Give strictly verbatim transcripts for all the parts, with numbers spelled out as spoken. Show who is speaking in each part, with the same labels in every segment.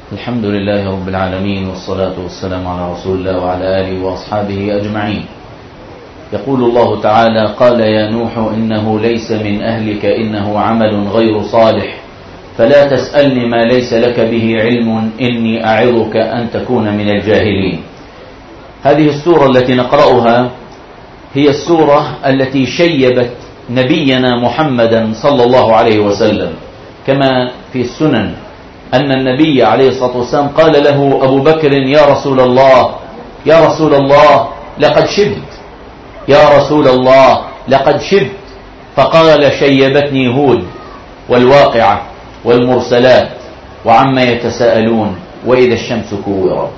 Speaker 1: الحمد لله رب العالمين، والصلاة والسلام على رسول الله وعلى آله وأصحابه أجمعين. يقول الله تعالى: قال يا نوح إنه ليس من أهلك إنه عمل غير صالح فلا تسألني ما ليس لك به علم إني أعظك أن تكون من الجاهلين. هذه السورة التي نقرأها هي السورة التي شيبت نبينا محمدا صلى الله عليه وسلم، كما في السنن أن النبي عليه الصلاة والسلام قال له أبو بكر: يا رسول الله يا رسول الله لقد شبت، يا رسول الله لقد شبت. فقال: شيبتني هود والواقعة والمرسلات وعما يتساءلون وإذا الشمس كورت.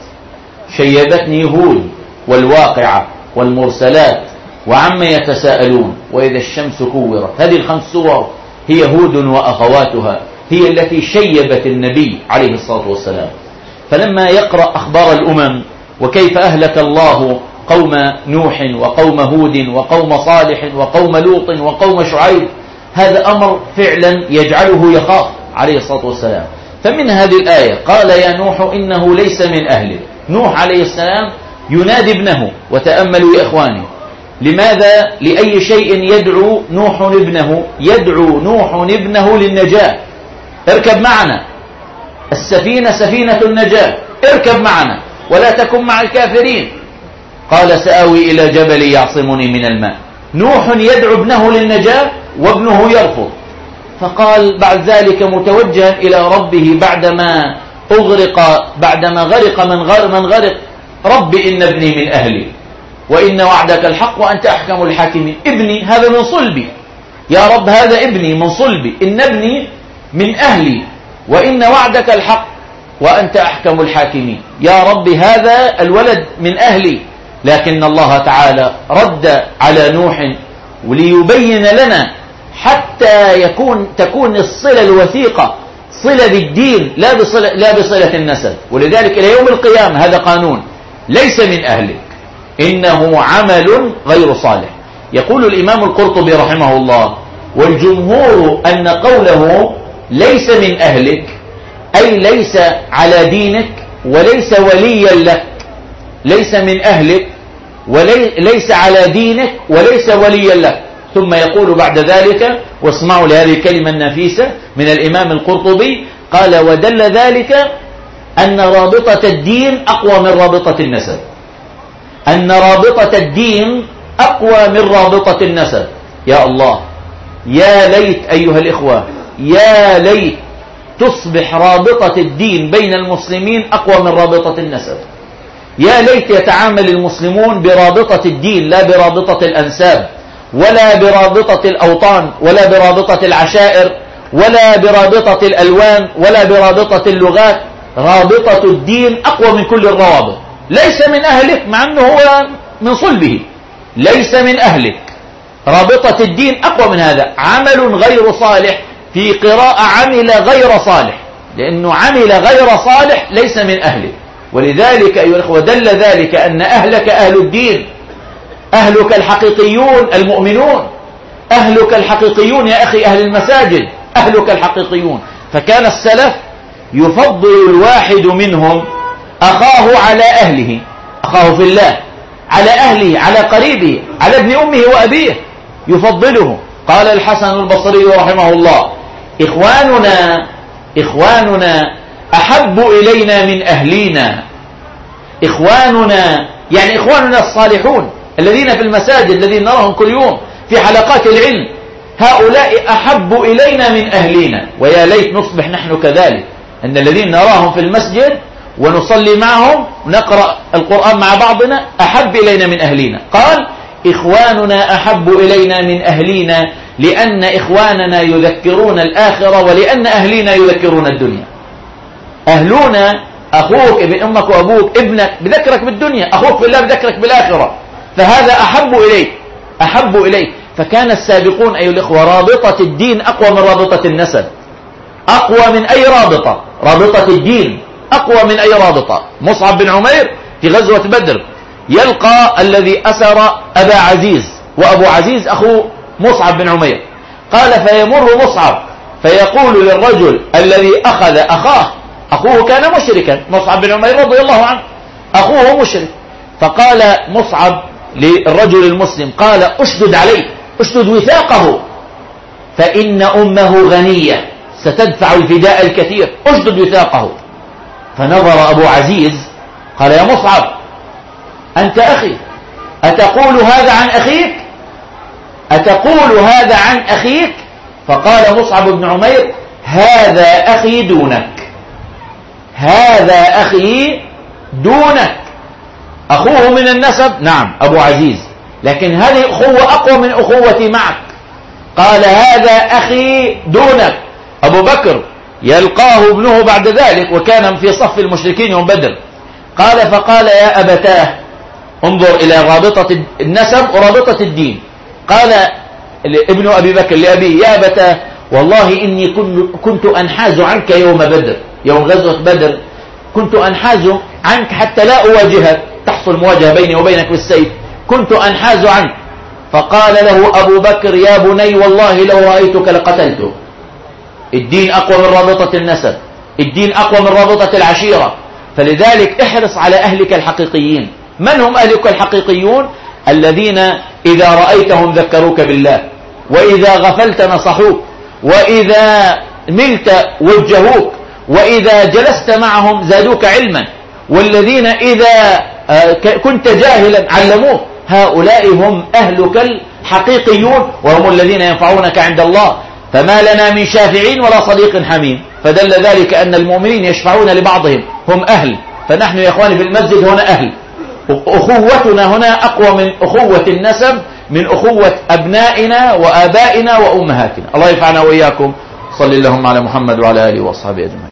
Speaker 1: شيبتني هود والواقعة والمرسلات وعما يتساءلون وإذا الشمس كورت. هذه الخمس سور هي هود وأخواتها، هي التي شيبت النبي عليه الصلاة والسلام. فلما يقرأ أخبار الأمم وكيف أهلك الله قوم نوح وقوم هود وقوم صالح وقوم لوط وقوم شعيب، هذا أمر فعلا يجعله يخاف عليه الصلاة والسلام. فمن هذه الآية قال يا نوح إنه ليس من أهله. نوح عليه السلام ينادي ابنه، وتأملوا يا إخواني، لماذا لأي شيء يدعو نوح ابنه؟ يدعو نوح ابنه للنجاة. اركب معنا، السفينة سفينة النجاة، اركب معنا ولا تكن مع الكافرين. قال سآوي إلى جبل يعصمني من الماء. نوح يدعو ابنه للنجاة وابنه يرفض. فقال بعد ذلك متوجها إلى ربه بعدما أغرق بعدما غرق من غرق, من غرق رب إن ابني من أهلي وإن وعدك الحق وأنت أحكم الحاكمين. ابني هذا من صلبي، يا رب هذا ابني من صلبي، إن ابني من أهلي وإن وعدك الحق وأنت أحكم الحاكمين. يا رب هذا الولد من أهلي. لكن الله تعالى رد على نوح وليبين لنا حتى يكون تكون الصلة الوثيقة صلة بالدين لا بصلة, لا بصلة النسب. ولذلك إلى يوم القيامة هذا قانون: ليس من أهلك إنه عمل غير صالح. يقول الإمام القرطبي رحمه الله: والجمهور أن قوله ليس من أهلك أي ليس على دينك وليس وليا لك، ليس من أهلك وليس على دينك وليس وليا لك. ثم يقول بعد ذلك، واسمعوا لهذه الكلمة النفيسة من الإمام القرطبي، قال: ودل ذلك أن رابطة الدين أقوى من رابطة النسب، أن رابطة الدين أقوى من رابطة النسب. يا الله، يا ليت أيها الإخوة، يا ليت تصبح رابطة الدين بين المسلمين أقوى من رابطة النسب. يا ليت يتعامل المسلمون برابطة الدين لا برابطة الأنساب ولا برابطة الأوطان ولا برابطة العشائر ولا برابطة الألوان ولا برابطة اللغات. رابطة الدين أقوى من كل الروابط. ليس من أهلك، مع أنه هو من صلبه، ليس من أهلك. رابطة الدين أقوى من هذا. عمل غير صالح، في قراءة عمل غير صالح، لأنه عمل غير صالح ليس من أهلك. ولذلك أيها الأخوة دل ذلك أن أهلك أهل الدين، أهلك الحقيقيون المؤمنون، أهلك الحقيقيون يا أخي أهل المساجد، أهلك الحقيقيون. فكان السلف يفضل الواحد منهم أخاه على أهله، أخاه في الله، على أهله، على قريبه، على ابن أمه وأبيه، يفضله. قال الحسن البصري رحمه الله: إخواننا إخواننا أحب إلينا من أهلينا. إخواننا يعني إخواننا الصالحون الذين في المساجد، الذين نراهم كل يوم في حلقات العلم، هؤلاء أحب إلينا من أهلينا. ويا ليت نصبح نحن كذلك، أن الذين نراهم في المسجد ونصلي معهم ونقرأ القرآن مع بعضنا أحب إلينا من أهلينا. قال: إخواننا أحب إلينا من أهلينا، لأن إخواننا يذكرون الآخرة ولأن أهلينا يذكرون الدنيا. أهلنا أخوك، ابن أمك وأبوك، ابنك بذكرك بالدنيا، أخوك في الله بذكرك بالآخرة، فهذا أحب إليك، أحب إليك. فكان السابقون أيها الإخوة رابطة الدين أقوى من رابطة النسب، أقوى من أي رابطة. رابطة الدين أقوى من أي رابطة. مصعب بن عمير في غزوة بدر يلقى الذي أسر أبا عزيز، وأبو عزيز أخو مصعب بن عمير. قال: فيمر مصعب فيقول للرجل الذي أخذ أخاه: أخوه كان مشركا، مصعب بن عمير رضي الله عنه أخوه مشرك. فقال مصعب للرجل المسلم قال اشدد عليه، اشدد وثاقه فإن أمه غنية ستدفع الفداء الكثير، اشدد وثاقه. فنظر أبو عزيز قال يا مصعب أنت أخي، أتقول هذا عن أخيك؟ أتقول هذا عن أخيك؟ فقال مصعب بن عمير هذا أخي دونك، هذا أخي دونك. أخوه من النسب نعم أبو عزيز، لكن هذه أخوة أقوى من أخوتي معك. قال هذا أخي دونك. أبو بكر يلقاه ابنه بعد ذلك وكان في صف المشركين يوم بدر. قال فقال يا أبتاه، انظر إلى رابطة النسب ورابطة الدين. قال ابن أبي بكر لأبيه يا أبتاه والله إني كنت أنحاز عنك يوم بدر، يوم غزوة بدر كنت أنحاز عنك حتى لا أواجهك، تحصل مواجهة بيني وبينك بالسيف، كنت أنحاز عنك. فقال له أبو بكر يا بني والله لو رأيتك لقتلته. الدين أقوى من رابطة النسب، الدين أقوى من رابطة العشيرة. فلذلك احرص على أهلك الحقيقيين. من هم أهلك الحقيقيون؟ الذين إذا رأيتهم ذكروك بالله، وإذا غفلت نصحوك، وإذا ملت وجهوك، وإذا جلست معهم زادوك علما، والذين إذا كنت جاهلا علموك. هؤلاء هم أهلك الحقيقيون وهم الذين ينفعونك عند الله. فما لنا من شافعين ولا صديق حميم، فدل ذلك أن المؤمنين يشفعون لبعضهم، هم أهل. فنحن يا إخواني في المسجد هنا أهل، أخوتنا هنا أقوى من أخوة النسب، من أخوة أبنائنا وآبائنا وأمهاتنا. الله ينفعنا وإياكم. صلى اللهم على محمد وعلى آله وأصحابه أجمعين.